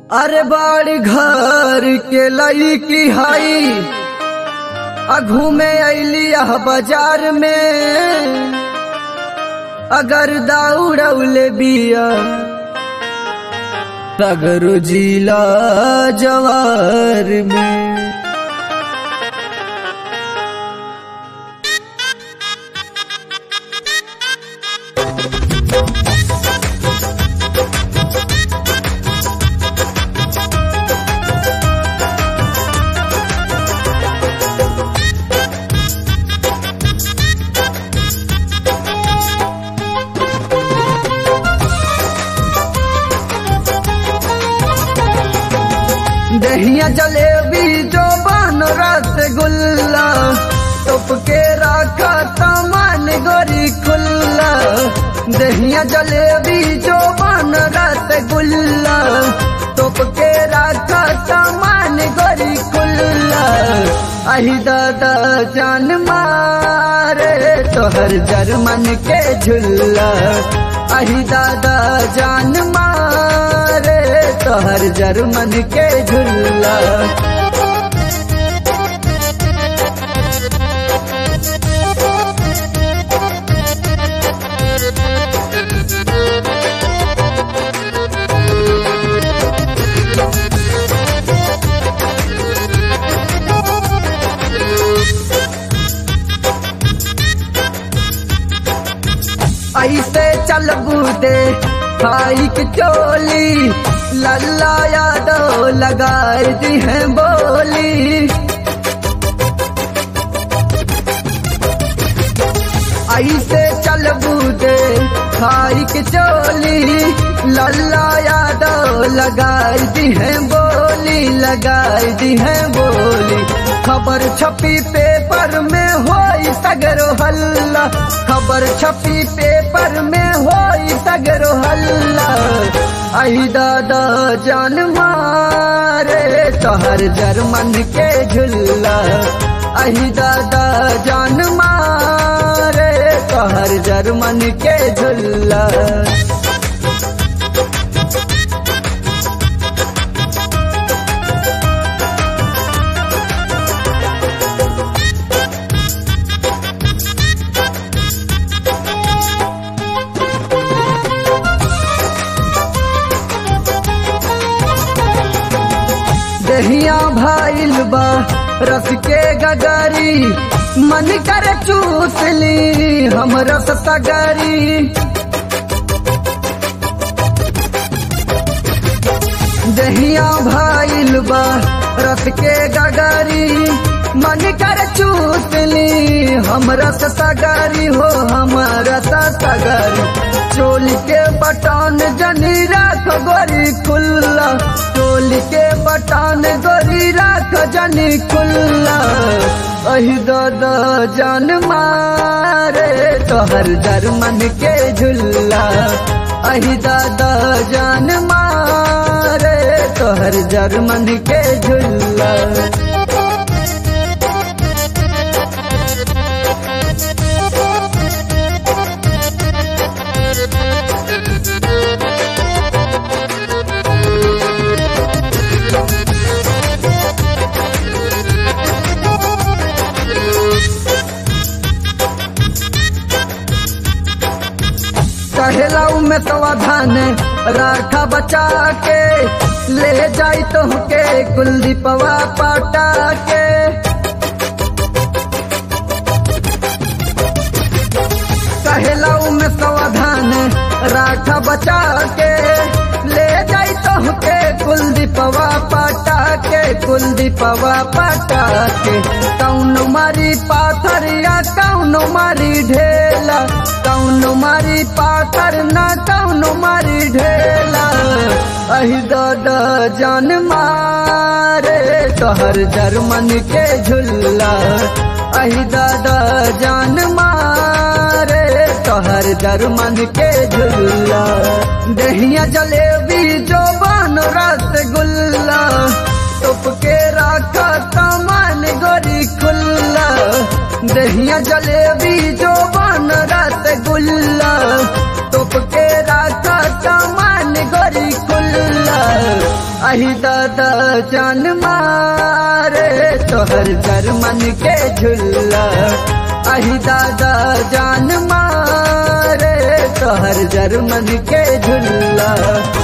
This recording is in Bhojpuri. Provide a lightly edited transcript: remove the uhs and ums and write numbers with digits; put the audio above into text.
अरे बाड़ी घर के लईकी हई घूमे अली बाजार में अगर दौड़ौले बिया सगरो जिला जवार में। दहिया जलेबी जो बन रसगुल्ला टोप के रखा सामान गोरी खुल्ला। दहिया जलेबी जो बन रसगुल्ला टोप के रखा सामान गोरी खुल्ला। अही दादा जान मारे तोहर जर्मन के झुल्ला। अही दादा जान मारे तोहर जर्मन के झुल्ला। ऐसे चल बूदे खाई की चोली लल्ला यादव लगाई दी है बोली। ऐसे चल बूदे खाई की चोली लल्ला यादव लगाई दी है बोली, लगाई दी है बोली। खबर छपी पेपर में होई सगरो हल्ला, खबर छपी पेपर में होई सगरो हल्ला। आई दादा जान मारे तोहर जर्मन के झुल्ला। आई दादा जान मारे तोहर जर्मन के झुल्ला। दहिया भाईल बा रस के गगारी मन कर चूस ली हम रस सगारी। दहिया भाईल बा रस के गगारी मन कर चूस ली हम रस सगारी हो हम रस सगारी। चोली के बटन जनी राख गोरी खुल्ला, चोली के बटन गोरी राख जनी खुल्ला। अही दादा जान मारे तोहर जर्मन के झुल्ला। अही दादा जान मारे तोहर जर्मन के झुल्ला। कहलाऊ में सावधान राखा बचा के ले जाई तो के कुलदीपवा पाटा के। कहलाऊ में सावधान राखा बचा के ले जाई तो के कुलदीपवा पाटा के, कुलदीपवा पाटा के। कौनो मारी पाथर या कौनो मारी ढेला, कौनो मारी पाथर ना कौनो मारी ढेला। अही दादा जान मारे तोहर जर्मन के झुल्ला। अही दादा जान मारे तोहर जर्मन के झुल्ला। दहिया जलेबी जो बन रसगुल्ला टोप के रखा सामान गोरी खुल्ला। दहिया जलेबी जो बन रसगुल्ला टोप के रखा सामान गोरी खुल्ला। अहि दादा जान मारे तोहर जर्मन के झुल्ला, अहि दादा जान मारे तोहर जर्मन के झुल्ला।